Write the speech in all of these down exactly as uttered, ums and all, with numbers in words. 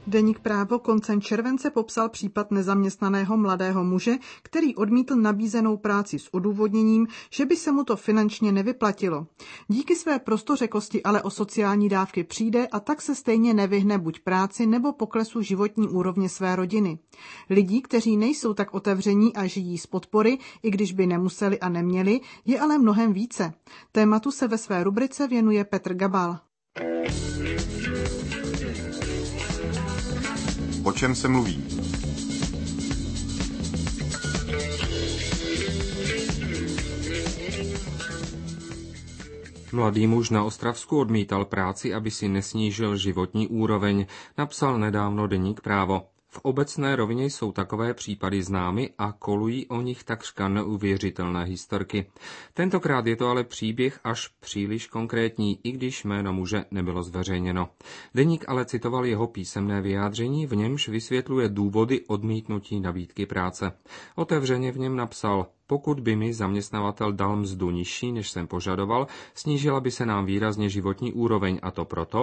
Deník Právo koncem července popsal případ nezaměstnaného mladého muže, který odmítl nabízenou práci s odůvodněním, že by se mu to finančně nevyplatilo. Díky své prostořekosti ale o sociální dávky přijde a tak se stejně nevyhne buď práci nebo poklesu životní úrovně své rodiny. Lidí, kteří nejsou tak otevření a žijí z podpory, i když by nemuseli a neměli, je ale mnohem více. Tématu se ve své rubrice věnuje Petr Gabal. O čem se mluví? Mladý muž na Ostravsku odmítal práci, aby si nesnížil životní úroveň, napsal nedávno deník Právo. V obecné rovině jsou takové případy známy a kolují o nich takřka neuvěřitelné historky. Tentokrát je to ale příběh až příliš konkrétní, i když jméno muže nebylo zveřejněno. Deník ale citoval jeho písemné vyjádření, v němž vysvětluje důvody odmítnutí nabídky práce. Otevřeně v něm napsal: Pokud by mi zaměstnavatel dal mzdu nižší, než jsem požadoval, snížila by se nám výrazně životní úroveň, a to proto,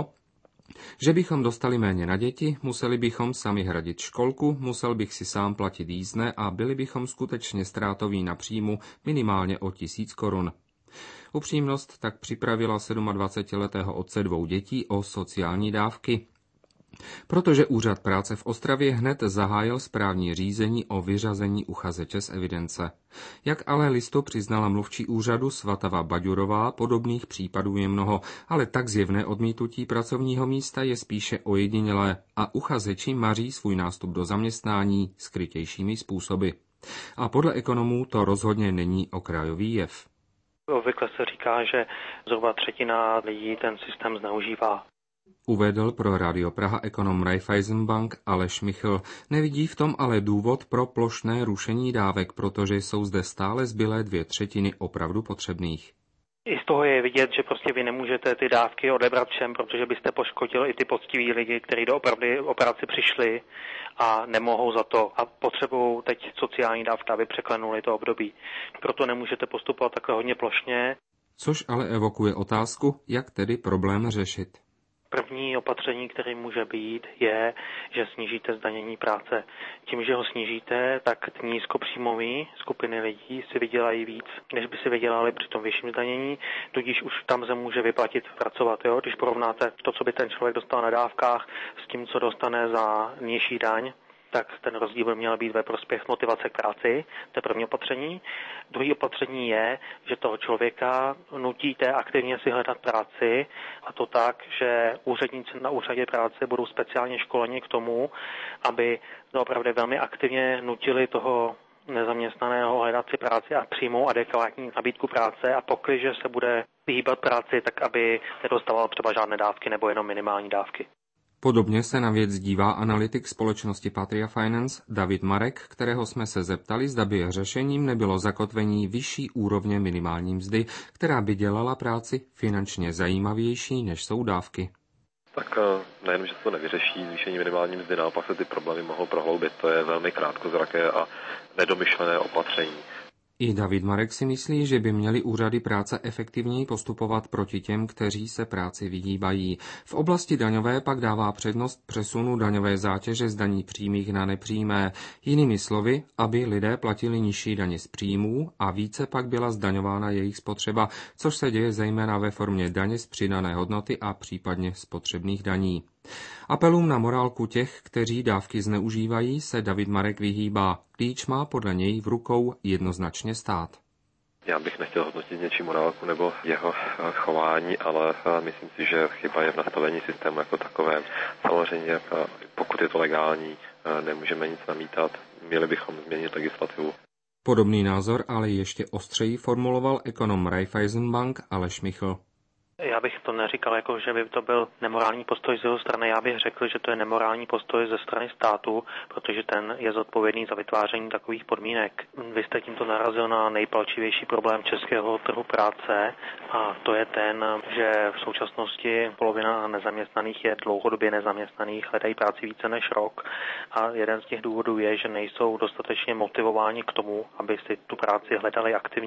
že bychom dostali méně na děti, museli bychom sami hradit školku, musel bych si sám platit jízdné a byli bychom skutečně ztrátoví na příjmu minimálně o tisíc korun. Upřímnost tak připravila sedmadvacetiletého otce dvou dětí o sociální dávky, protože úřad práce v Ostravě hned zahájil správní řízení o vyřazení uchazeče z evidence. Jak ale listu přiznala mluvčí úřadu Svatava Baďurová, podobných případů je mnoho, ale tak zjevné odmítnutí pracovního místa je spíše ojedinělé a uchazeči maří svůj nástup do zaměstnání skrytějšími způsoby. A podle ekonomů to rozhodně není okrajový jev. Obvykle se říká, že zhruba třetina lidí ten systém zneužívá. Uvedl pro Radio Praha ekonom Raiffeisenbank Aleš Michl. Nevidí v tom ale důvod pro plošné rušení dávek, protože jsou zde stále zbylé dvě třetiny opravdu potřebných. I z toho je vidět, že prostě vy nemůžete ty dávky odebrat všem, protože byste poškodil i ty poctiví lidi, kteří do opravdy operaci přišli a nemohou za to a potřebují teď sociální dávky, aby překlenuli to období. Proto nemůžete postupovat takhle hodně plošně. Což ale evokuje otázku, jak tedy problém řešit. První opatření, které může být, je, že snížíte zdanění práce. Tím, že ho snížíte, tak nízkopříjmové skupiny lidí si vydělají víc, než by si vydělali při tom vyšším zdanění, tudíž už tam se může vyplatit pracovat. Jo? Když porovnáte to, co by ten člověk dostal na dávkách, s tím, co dostane za nižší daň, tak ten rozdíl by měl být ve prospěch motivace k práci, to je první opatření. Druhý opatření je, že toho člověka nutíte aktivně si hledat práci, a to tak, že úředníci na úřadě práce budou speciálně školeni k tomu, aby opravdu velmi aktivně nutili toho nezaměstnaného hledat si práci a přijmou adekvátní nabídku práce, a pokliže se bude vyhýbat práci, tak aby nedostával třeba žádné dávky nebo jenom minimální dávky. Podobně se na věc dívá analytik společnosti Patria Finance David Marek, kterého jsme se zeptali, zda by řešením nebylo zakotvení vyšší úrovně minimální mzdy, která by dělala práci finančně zajímavější, než jsou dávky. Tak nejen, že se to nevyřeší zvýšení minimální mzdy, naopak se ty problémy mohou prohloubit. To je velmi krátkozraké a nedomyšlené opatření. I David Marek si myslí, že by měly úřady práce efektivněji postupovat proti těm, kteří se práci vyhýbají. V oblasti daňové pak dává přednost přesunu daňové zátěže z daní přímých na nepřímé. Jinými slovy, aby lidé platili nižší daně z příjmů a více pak byla zdaňována jejich spotřeba, což se děje zejména ve formě daně z přidané hodnoty a případně spotřebných daní. Apelům na morálku těch, kteří dávky zneužívají, se David Marek vyhýbá. Klíč má podle něj v rukou jednoznačně stát. Já bych nechtěl hodnotit něčí morálku nebo jeho chování, ale myslím si, že chyba je v nastavení systému jako takovém. Samozřejmě, pokud je to legální, nemůžeme nic namítat, měli bychom změnit legislativu. Podobný názor ale ještě ostřeji formuloval ekonom Raiffeisenbank Aleš Michl. Já bych to neříkal, jako že by to byl nemorální postoj z jeho strany. Já bych řekl, že to je nemorální postoj ze strany státu, protože ten je zodpovědný za vytváření takových podmínek. Vy jste tímto narazil na nejpalčivější problém českého trhu práce, a to je ten, že v současnosti polovina nezaměstnaných je dlouhodobě nezaměstnaných, hledají práci více než rok, a jeden z těch důvodů je, že nejsou dostatečně motivováni k tomu, aby si tu práci hledali aktivně.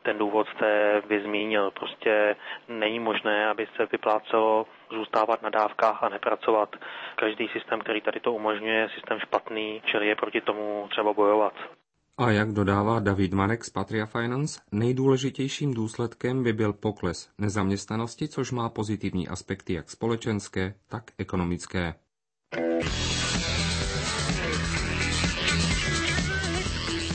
ten důvod jste vyzmínil. Prostě není možné, aby se vyplácelo zůstávat na dávkách a nepracovat. Každý systém, který tady to umožňuje, je systém špatný, čili je proti tomu třeba bojovat. A jak dodává David Marek z Patria Finance, nejdůležitějším důsledkem by byl pokles nezaměstnanosti, což má pozitivní aspekty jak společenské, tak ekonomické.